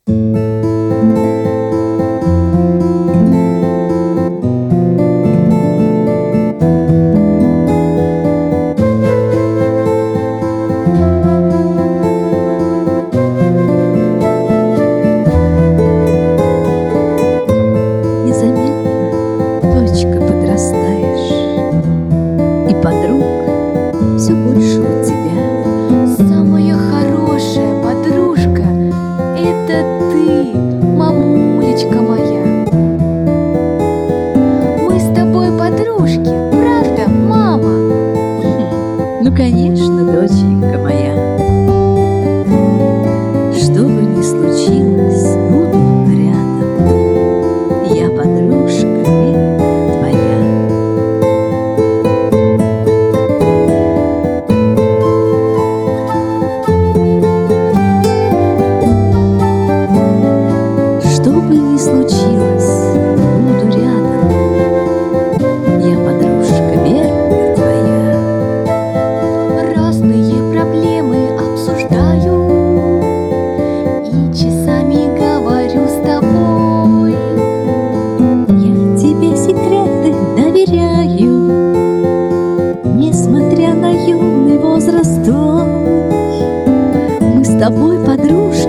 Подруг все больше у тебя. Самая хорошая подружка — это ты, мамулечка моя. Мы с тобой подружки, правда, мама? Ну, конечно, доченька моя. Что бы ни случилось, буду рядом. Я подружка верная твоя. Что бы ни случилось, буду рядом. Я подружка верная твоя. Разные проблемы обсуждаю и часами говорю с тобой. Я тебе секреты доверяю, несмотря на юный возраст твой. Мы с тобой подружки